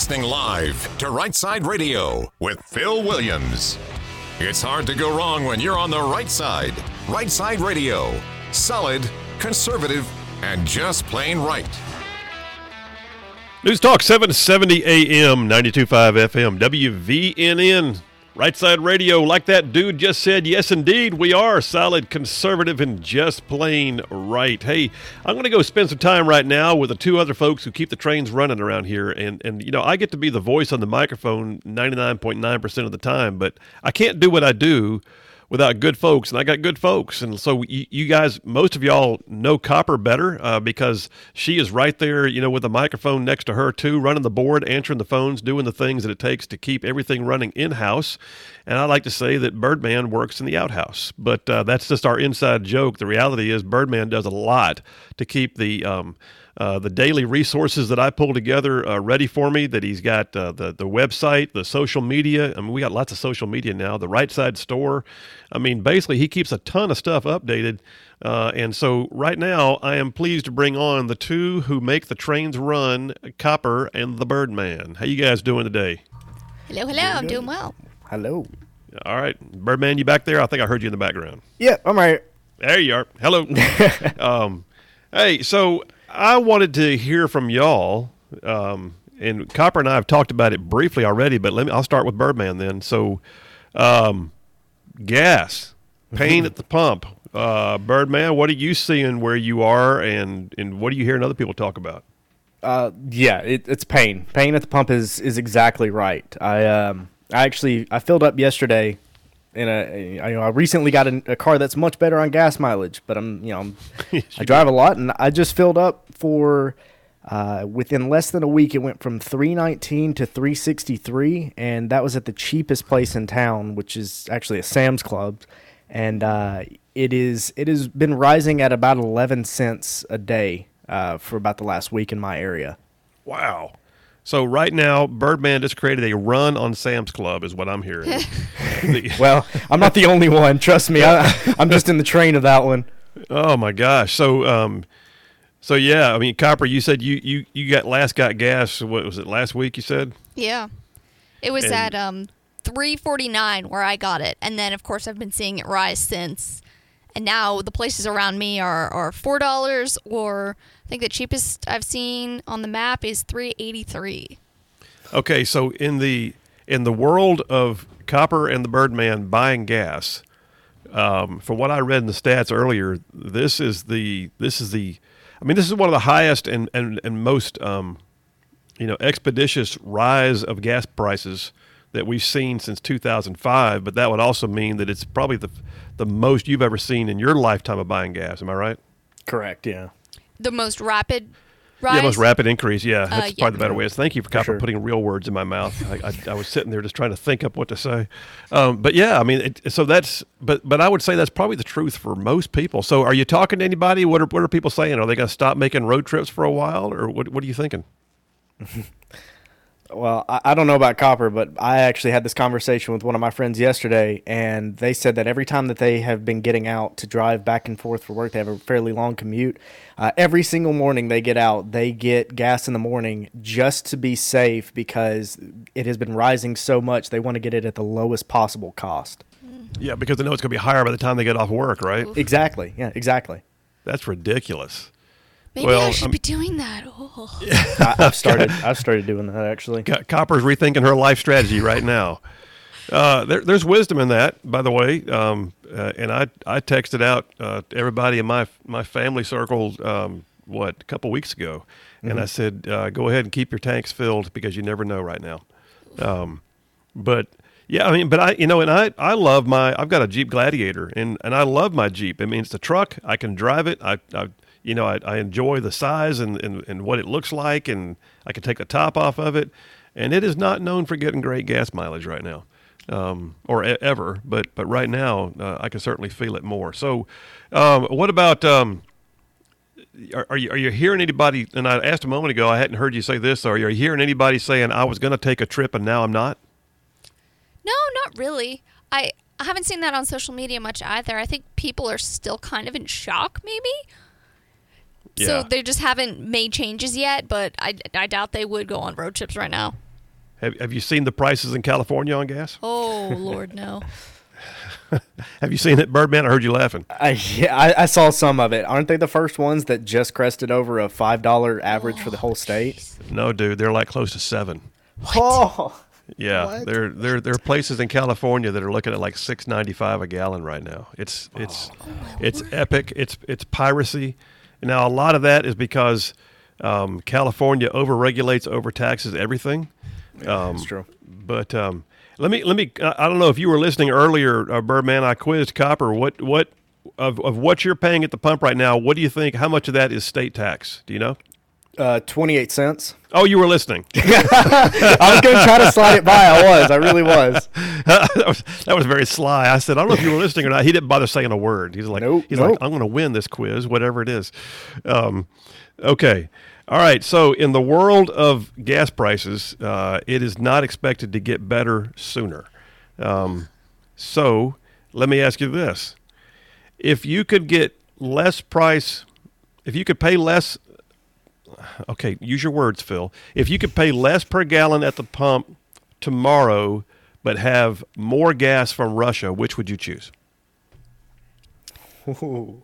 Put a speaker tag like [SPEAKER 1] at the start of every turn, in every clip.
[SPEAKER 1] listening live to Right Side Radio with Phil Williams. It's hard to go wrong when you're on the right side. Right Side Radio. Solid, conservative, and just plain right.
[SPEAKER 2] News Talk 770 AM, 92.5 FM, WVNN. Right Side Radio, like that dude just said, yes, indeed, we are solid, conservative, and just plain right. Hey, I'm going to go spend some time right now with the two other folks who keep the trains running around here. And you know, I get to be the voice on the microphone 99.9% of the time, but I can't do what I do without good folks, and I got good folks. And so you guys, most of y'all know Copper better because she is right there, you know, with the microphone next to her too, running the board, answering the phones, doing the things that it takes to keep everything running in-house. And I like to say that Birdman works in the outhouse, but that's just our inside joke. The reality is Birdman does a lot to keep the daily resources that I pull together ready for me, that he's got the website, the social media. I mean, we got lots of social media now, the Right Side store. I mean, basically, he keeps a ton of stuff updated. And so right now, I am pleased to bring on the two who make the trains run, Copper and the Birdman. How you guys doing today?
[SPEAKER 3] Hello, I'm doing well.
[SPEAKER 4] Hello.
[SPEAKER 2] All right. Birdman, you back there? I think I heard you in the background.
[SPEAKER 4] Yeah, I'm right.
[SPEAKER 2] There you are. Hello. Hey, so I wanted to hear from y'all, and Copper and I have talked about it briefly already, but I'll start with Birdman then. So, gas, pain at the pump. Birdman, what are you seeing where you are, and what are you hearing other people talk about?
[SPEAKER 4] Yeah, it's pain. Pain at the pump is exactly right. I filled up yesterday. I recently got a car that's much better on gas mileage, but I drive a lot, and I just filled up for within less than a week. It went from $3.19 to $3.63, and that was at the cheapest place in town, which is actually a Sam's Club, and it has been rising at about 11 cents a day for about the last week in my area.
[SPEAKER 2] Wow. So right now, Birdman just created a run on Sam's Club is what I'm hearing.
[SPEAKER 4] Well, I'm not the only one. Trust me. I'm just in the train of that one.
[SPEAKER 2] Oh, my gosh. So, yeah, I mean, Copper, you said you got gas, what was it, last week you said?
[SPEAKER 3] Yeah. It was at $3.49 where I got it. And then, of course, I've been seeing it rise since. And now the places around me are $4, or I think the cheapest I've seen on the map is $3.83.
[SPEAKER 2] Okay, so in the world of Copper and the Birdman buying gas, from what I read in the stats earlier, this is one of the highest and most expeditious rise of gas prices that we've seen since 2005. But that would also mean that it's probably the most you've ever seen in your lifetime of buying gas. Am I right?
[SPEAKER 4] Correct, yeah.
[SPEAKER 3] The most rapid rise?
[SPEAKER 2] Yeah, most rapid increase, yeah. That's
[SPEAKER 3] yeah.
[SPEAKER 2] probably the better way. Thank you for Copper
[SPEAKER 4] sure.
[SPEAKER 2] putting real words in my mouth. I was sitting there just trying to think up what to say. But yeah, I mean, but I would say that's probably the truth for most people. So are you talking to anybody? What are people saying? Are they going to stop making road trips for a while, or what are you thinking?
[SPEAKER 4] Well, I don't know about Copper, but I actually had this conversation with one of my friends yesterday, and they said that every time that they have been getting out to drive back and forth for work, they have a fairly long commute. Every single morning they get out, they get gas in the morning just to be safe because it has been rising so much. They want to get it at the lowest possible cost.
[SPEAKER 2] Yeah, because they know it's going to be higher by the time they get off work, right?
[SPEAKER 4] Exactly. Yeah, exactly.
[SPEAKER 2] That's ridiculous.
[SPEAKER 3] Maybe I should be doing that. Oh.
[SPEAKER 4] I've started doing that, actually.
[SPEAKER 2] Copper's rethinking her life strategy right now. There's wisdom in that, by the way. And I texted out to everybody in my family circle, a couple weeks ago. Mm-hmm. And I said, go ahead and keep your tanks filled because you never know right now. But yeah, I mean, but I love I've got a Jeep Gladiator and I love my Jeep. I mean, it's a truck. I can drive it. I enjoy the size and what it looks like, and I can take the top off of it. And it is not known for getting great gas mileage right now, or ever. But right now, I can certainly feel it more. So, what about? Are you hearing anybody? And I asked a moment ago, I hadn't heard you say this. Are you hearing anybody saying I was going to take a trip and now I'm not?
[SPEAKER 3] No, not really. I haven't seen that on social media much either. I think people are still kind of in shock, maybe.
[SPEAKER 2] Yeah.
[SPEAKER 3] So they just haven't made changes yet, but I doubt they would go on road trips right now.
[SPEAKER 2] Have you seen the prices in California on gas?
[SPEAKER 3] Oh, Lord, no.
[SPEAKER 2] Have you seen it, Birdman? I heard you laughing.
[SPEAKER 4] I saw some of it. Aren't they the first ones that just crested over a $5 average for the whole state?
[SPEAKER 2] No, dude, they're like close to $7.
[SPEAKER 4] Oh,
[SPEAKER 2] Yeah,
[SPEAKER 4] What?
[SPEAKER 2] there are places in California that are looking at like $6.95 a gallon right now. It's epic. It's piracy. Now a lot of that is because California overregulates, overtaxes everything.
[SPEAKER 4] that's true.
[SPEAKER 2] But let me. I don't know if you were listening earlier, Birdman. I quizzed Copper. What of what you're paying at the pump right now? What do you think? How much of that is state tax? Do you know?
[SPEAKER 4] 28 cents.
[SPEAKER 2] Oh, you were listening.
[SPEAKER 4] I was going to try to slide it by. I really was.
[SPEAKER 2] that was very sly. I said, I don't know if you were listening or not. He didn't bother saying a word. He's like,
[SPEAKER 4] Nope.
[SPEAKER 2] I'm going to win this quiz, whatever it is. Okay. All right. So in the world of gas prices, it is not expected to get better sooner. So let me ask you this. If you could get less price, if you could pay less, okay, use your words, Phil. If you could pay less per gallon at the pump tomorrow, but have more gas from Russia, which would you choose?
[SPEAKER 4] Ooh.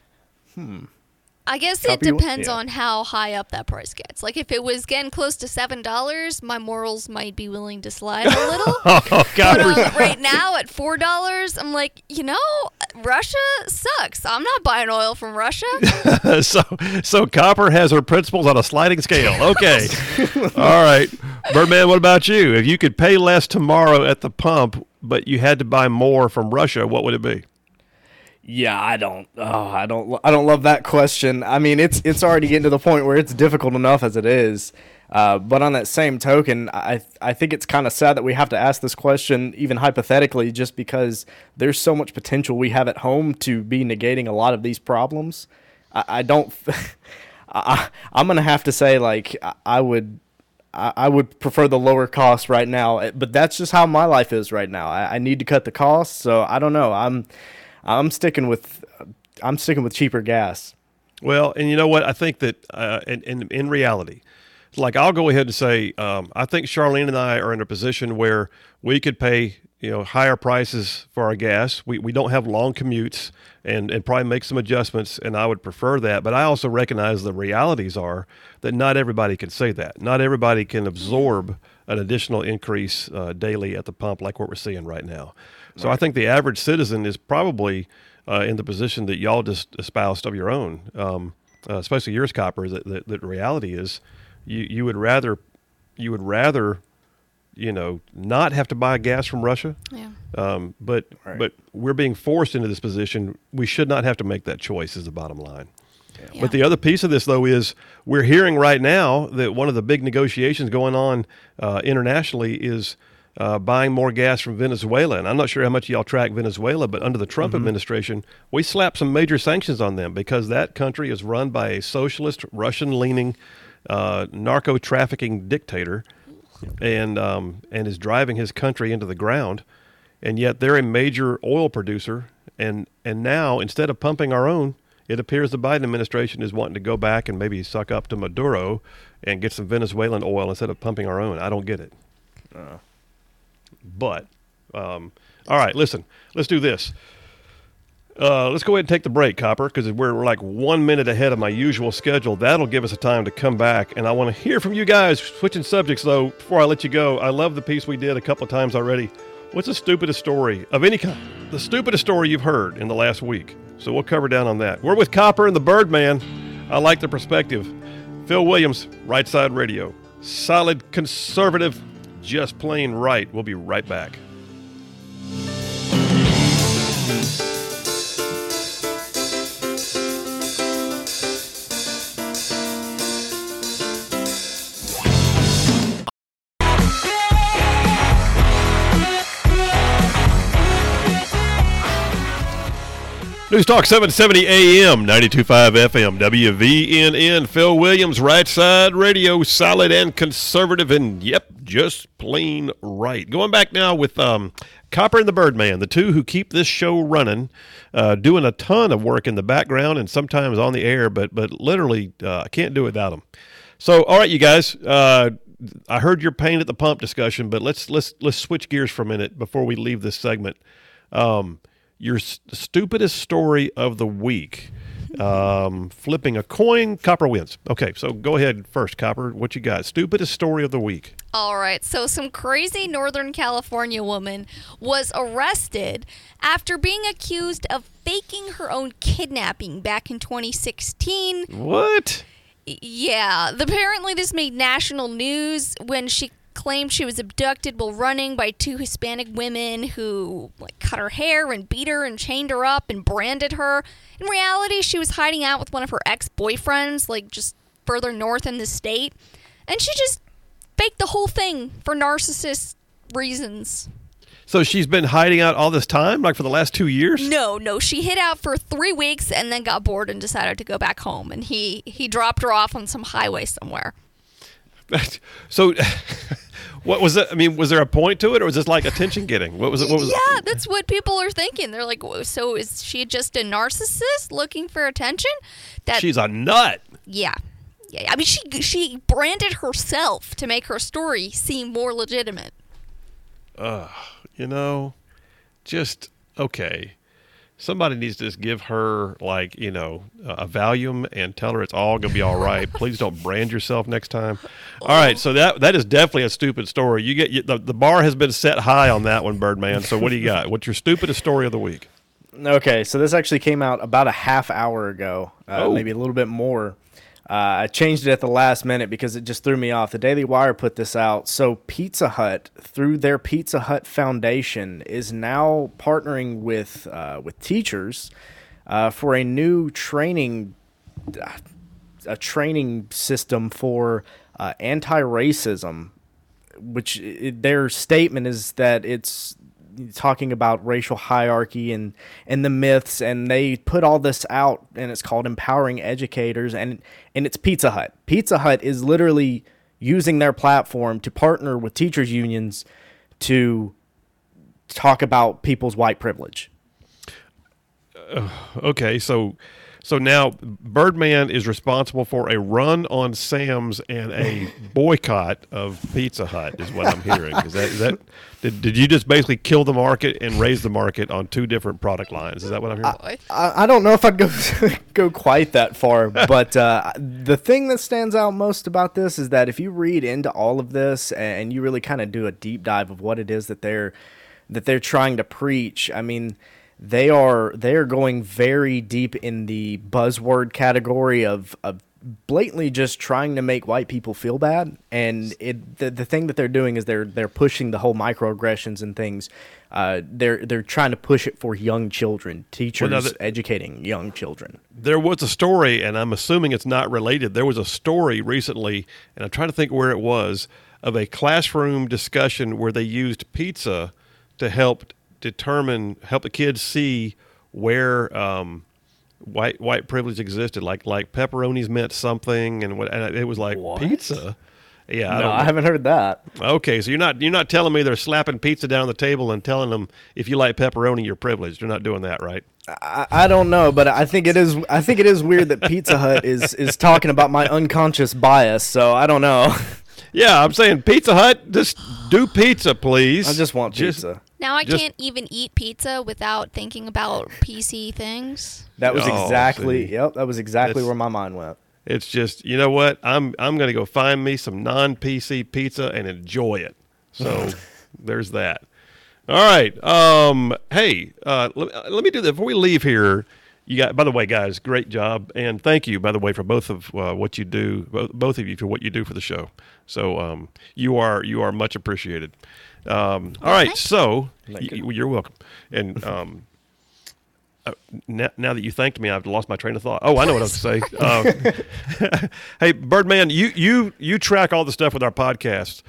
[SPEAKER 3] I guess it
[SPEAKER 4] Copy you-
[SPEAKER 3] depends
[SPEAKER 4] yeah.
[SPEAKER 3] on how high up that price gets. Like if it was getting close to $7, my morals might be willing to slide a little.
[SPEAKER 2] Oh,
[SPEAKER 3] But
[SPEAKER 2] God.
[SPEAKER 3] right now at $4, I'm like, Russia sucks. I'm not buying oil from Russia.
[SPEAKER 2] So Copper has her principles on a sliding scale. Okay. All right. Birdman, what about you? If you could pay less tomorrow at the pump, but you had to buy more from Russia, what would it be?
[SPEAKER 4] Yeah, I don't love that question. I mean, it's already getting to the point where it's difficult enough as it is. But on that same token, I think it's kind of sad that we have to ask this question, even hypothetically, just because there's so much potential we have at home to be negating a lot of these problems. I'm gonna have to say, like, I would prefer the lower cost right now, but that's just how my life is right now. I need to cut the costs, so I don't know. I'm sticking with cheaper gas.
[SPEAKER 2] Well, and you know what? I think that in reality, like I'll go ahead and say, I think Charlene and I are in a position where we could pay higher prices for our gas. We don't have long commutes and probably make some adjustments, and I would prefer that. But I also recognize the realities are that not everybody can say that. Not everybody can absorb an additional increase daily at the pump like what we're seeing right now. So I think the average citizen is probably in the position that y'all just espoused of your own, especially yours, Copper. That the reality is, you would rather not have to buy gas from Russia.
[SPEAKER 3] Yeah.
[SPEAKER 2] But we're being forced into this position. We should not have to make that choice. Is the bottom line.
[SPEAKER 3] Yeah.
[SPEAKER 2] But the other piece of this, though, is we're hearing right now that one of the big negotiations going on internationally is buying more gas from Venezuela. And I'm not sure how much y'all track Venezuela, but under the Trump administration, we slapped some major sanctions on them because that country is run by a socialist, Russian-leaning, narco-trafficking dictator and is driving his country into the ground. And yet they're a major oil producer. And now, instead of pumping our own, it appears the Biden administration is wanting to go back and maybe suck up to Maduro and get some Venezuelan oil instead of pumping our own. I don't get it. But, all right, listen, let's do this. Let's go ahead and take the break, Copper, because we're like 1 minute ahead of my usual schedule. That'll give us a time to come back, and I want to hear from you guys. Switching subjects, though, before I let you go, I love the piece we did a couple of times already. What's the stupidest story of any kind? The stupidest story you've heard in the last week. So we'll cover down on that. We're with Copper and the Birdman. I like the perspective. Phil Williams, Right Side Radio. Solid conservative, just plain right. We'll be right back. News Talk 770 AM, 92.5 FM, WVNN. Phil Williams, Right Side Radio, solid and conservative, and yep, just plain right. Going back now with Copper and the Birdman, the two who keep this show running, doing a ton of work in the background and sometimes on the air, but literally I can't do it without them. So, all right, you guys, I heard your pain at the pump discussion, but let's switch gears for a minute before we leave this segment. Your stupidest story of the week. Flipping a coin, Copper wins. Okay, so go ahead first, Copper. What you got? Stupidest story of the week.
[SPEAKER 3] All right, so some crazy Northern California woman was arrested after being accused of faking her own kidnapping back in 2016.
[SPEAKER 2] What?
[SPEAKER 3] Yeah, apparently this made national news when she claimed she was abducted while running by two Hispanic women who cut her hair and beat her and chained her up and branded her. In reality, she was hiding out with one of her ex-boyfriends, just further north in the state. And she just faked the whole thing for narcissist reasons.
[SPEAKER 2] So she's been hiding out all this time, for the last 2 years?
[SPEAKER 3] No. She hid out for 3 weeks and then got bored and decided to go back home. And he dropped her off on some highway somewhere.
[SPEAKER 2] So, what was it? I mean, was there a point to it, or was this attention getting? What was it?
[SPEAKER 3] Yeah, that's what people are thinking. They're like, so is she just a narcissist looking for attention?
[SPEAKER 2] She's a nut.
[SPEAKER 3] Yeah. I mean, she branded herself to make her story seem more legitimate.
[SPEAKER 2] Just okay. Somebody needs to just give her a Valium and tell her it's all going to be all right. Please don't brand yourself next time. All right, so that is definitely a stupid story. The bar has been set high on that one, Birdman. So what do you got? What's your stupidest story of the week?
[SPEAKER 4] Okay, so this actually came out about a half hour ago, maybe a little bit more. I changed it at the last minute because it just threw me off. The Daily Wire put this out. So Pizza Hut, through their Pizza Hut Foundation, is now partnering with teachers for a new training system for anti-racism, which their statement is that it's talking about racial hierarchy and the myths, and they put all this out, and it's called Empowering Educators, and it's Pizza Hut. Pizza Hut is literally using their platform to partner with teachers unions to talk about people's white privilege.
[SPEAKER 2] Okay, so now Birdman is responsible for a run on Sam's and a boycott of Pizza Hut, is what I'm hearing. Is that did you just basically kill the market and raise the market on 2 different product lines? Is that what I'm hearing?
[SPEAKER 4] I don't know if I'd go quite that far, but the thing that stands out most about this is that if you read into all of this and you really kind of do a deep dive of what it is that they're trying to preach, I mean, they are going very deep in the buzzword category of blatantly just trying to make white people feel bad. And the thing that they're doing is they're pushing the whole microaggressions and things. They're trying to push it for young children, teachers educating young children.
[SPEAKER 2] There was a story, and I'm assuming it's not related. There was a story recently, and I'm trying to think where it was, of a classroom discussion where they used pizza to help the kids see where white privilege existed, like pepperonis meant something, and it was like, what? Pizza. Yeah,
[SPEAKER 4] I haven't heard that.
[SPEAKER 2] Okay, so you're not telling me they're slapping pizza down on the table and telling them if you like pepperoni, you're privileged. You're not doing that, right?
[SPEAKER 4] I don't know, but I think it is weird that Pizza Hut is talking about my unconscious bias. So I don't know.
[SPEAKER 2] Yeah, I'm saying Pizza Hut, just do pizza, please.
[SPEAKER 4] I just want pizza.
[SPEAKER 3] Now I can't even eat pizza without thinking about PC things.
[SPEAKER 4] That was exactly where my mind went.
[SPEAKER 2] It's just, you know what? I'm going to go find me some non-PC pizza and enjoy it. So there's that. All right. Hey, let me do that before we leave here. By the way, guys, great job, and thank you, by the way, for both of what you do, both of you, for what you do for the show. So you are much appreciated. All right, so you're welcome. And now that you thanked me, I've lost my train of thought. Oh, I know what I was going to say. Hey, Birdman, you track all the stuff with our podcast.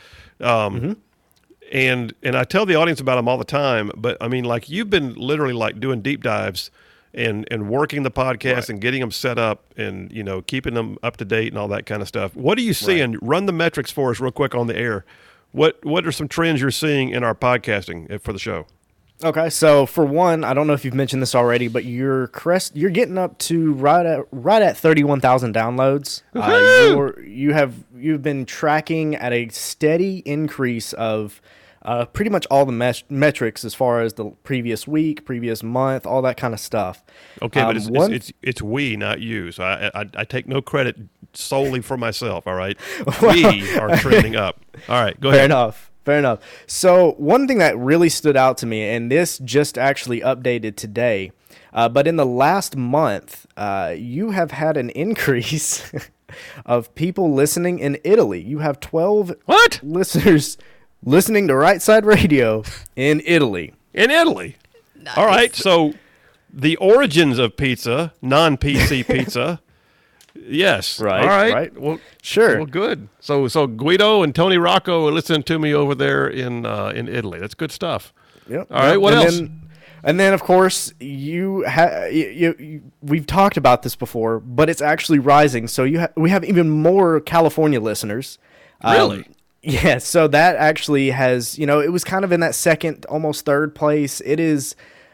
[SPEAKER 2] And I tell the audience about them all the time, but I mean, you've been literally doing deep dives and working the podcast, right, and getting them set up and, keeping them up to date and all that kind of stuff. What are you seeing? Right. Run the metrics for us real quick on the air. What are some trends you're seeing in our podcasting for the show?
[SPEAKER 4] Okay, so for one, I don't know if you've mentioned this already, but you're getting up to right at 31,000 downloads. You've been tracking at a steady increase of pretty much all the metrics as far as the previous week, previous month, all that kind of stuff.
[SPEAKER 2] Okay, but it's we, not you. So I take no credit solely for myself. All right, we are trending up. All right, go ahead.
[SPEAKER 4] Fair enough. So one thing that really stood out to me, and this just actually updated today, but in the last month, you have had an increase of people listening in Italy. You have 12 listeners listening to Right Side Radio in Italy.
[SPEAKER 2] In Italy. Nice. All right, so the origins of pizza, non-PC pizza. Yes.
[SPEAKER 4] Right.
[SPEAKER 2] All right.
[SPEAKER 4] Right.
[SPEAKER 2] Well,
[SPEAKER 4] sure.
[SPEAKER 2] Well, good. So Guido and Tony Rocco are listening to me over there in Italy. That's good stuff.
[SPEAKER 4] Yep.
[SPEAKER 2] All right. What else?
[SPEAKER 4] And then, of course, we've talked about this before, but it's actually rising. So we have even more California listeners.
[SPEAKER 2] Really?
[SPEAKER 4] Yeah. So that actually has, it was kind of in that second, almost third place. It is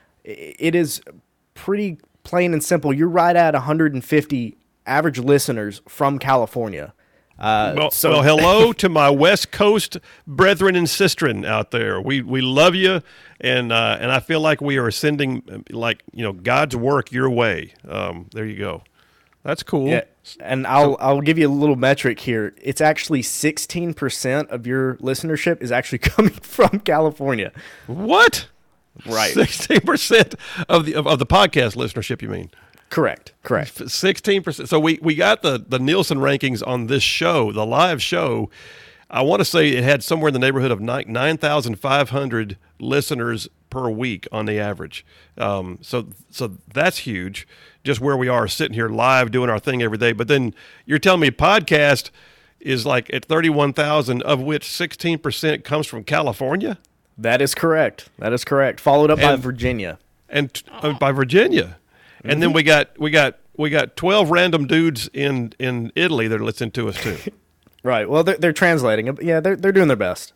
[SPEAKER 4] pretty plain and simple. You're right at 150 average listeners from California.
[SPEAKER 2] Well, hello to my West Coast brethren and sistren out there. We love you, and I feel like we are sending God's work your way. There you go. That's cool.
[SPEAKER 4] Yeah, and I'll give you a little metric here. It's actually 16% of your listenership is actually coming from California.
[SPEAKER 2] What?
[SPEAKER 4] Right.
[SPEAKER 2] 16% of the podcast listenership, you mean?
[SPEAKER 4] Correct.
[SPEAKER 2] 16%. So we got the Nielsen rankings on this show, the live show. I want to say it had somewhere in the neighborhood of 9,500 listeners per week on the average. So that's huge, just where we are sitting here live doing our thing every day. But then you're telling me podcast is like at 31,000, of which 16% comes from California?
[SPEAKER 4] That is correct. Followed up by Virginia.
[SPEAKER 2] And by Virginia. And then we got 12 random dudes in Italy that are listening to us too.
[SPEAKER 4] Right. Well, they're translating. Yeah, they're doing their best.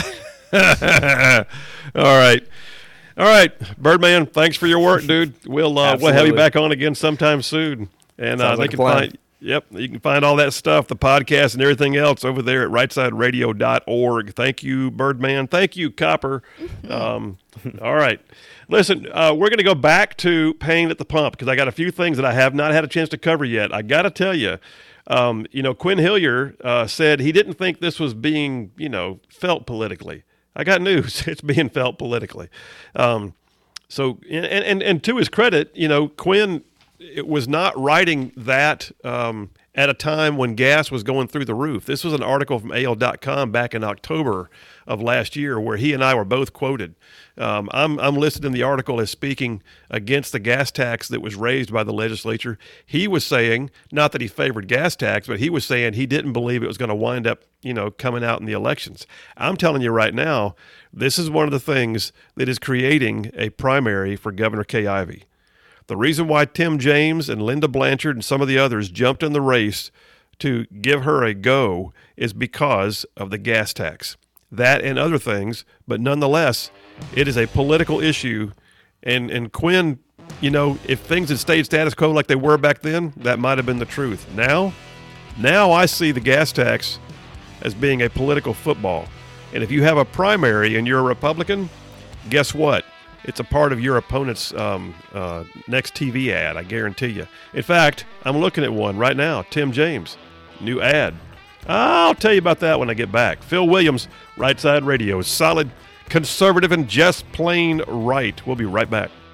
[SPEAKER 2] All right, Birdman. Thanks for your work, dude. We'll have you back on again sometime soon. And
[SPEAKER 4] they can find.
[SPEAKER 2] You can find all that stuff, the podcast and everything else over there at rightsideradio.org. Thank you, Birdman. Thank you, Copper. All right. Listen, we're going to go back to paying at the pump because I got a few things that I have not had a chance to cover yet. I got to tell you, Quinn Hillier said he didn't think this was being, felt politically. I got news. It's being felt politically. So to his credit, Quinn was not writing that at a time when gas was going through the roof. This was an article from AL.com back in October of last year where he and I were both quoted. I'm listed in the article as speaking against the gas tax that was raised by the legislature. He was saying, not that he favored gas tax, but he was saying he didn't believe it was going to wind up, coming out in the elections. I'm telling you right now, this is one of the things that is creating a primary for Governor Kay Ivey. The reason why Tim James and Linda Blanchard and some of the others jumped in the race to give her a go is because of the gas tax. That and other things, but nonetheless, it is a political issue. And Quinn, if things had stayed status quo like they were back then, that might have been the truth. Now I see the gas tax as being a political football. And if you have a primary and you're a Republican, guess what? It's a part of your opponent's next TV ad, I guarantee you. In fact, I'm looking at one right now. Tim James, new ad. I'll tell you about that when I get back. Phil Williams, Right Side Radio, solid, conservative, and just plain right. We'll be right back.